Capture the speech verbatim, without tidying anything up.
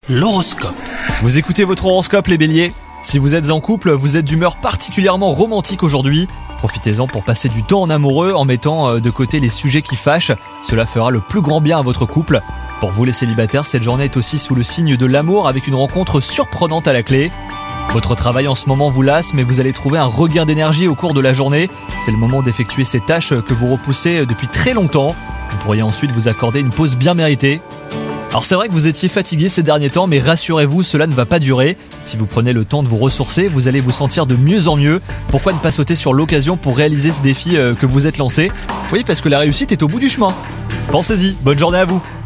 L'horoscope. Vous écoutez votre horoscope les béliers ? Si vous êtes en couple, vous êtes d'humeur particulièrement romantique aujourd'hui. Profitez-en pour passer du temps en amoureux en mettant de côté les sujets qui fâchent. Cela fera le plus grand bien à votre couple. Pour vous les célibataires, cette journée est aussi sous le signe de l'amour avec une rencontre surprenante à la clé. Votre travail en ce moment vous lasse, mais vous allez trouver un regain d'énergie au cours de la journée. C'est le moment d'effectuer ces tâches que vous repoussez depuis très longtemps. Vous pourriez ensuite vous accorder une pause bien méritée. Alors c'est vrai que vous étiez fatigué ces derniers temps, mais rassurez-vous, cela ne va pas durer. Si vous prenez le temps de vous ressourcer, vous allez vous sentir de mieux en mieux. Pourquoi ne pas sauter sur l'occasion pour réaliser ce défi que vous êtes lancé ? Oui, parce que la réussite est au bout du chemin. Pensez-y, bonne journée à vous.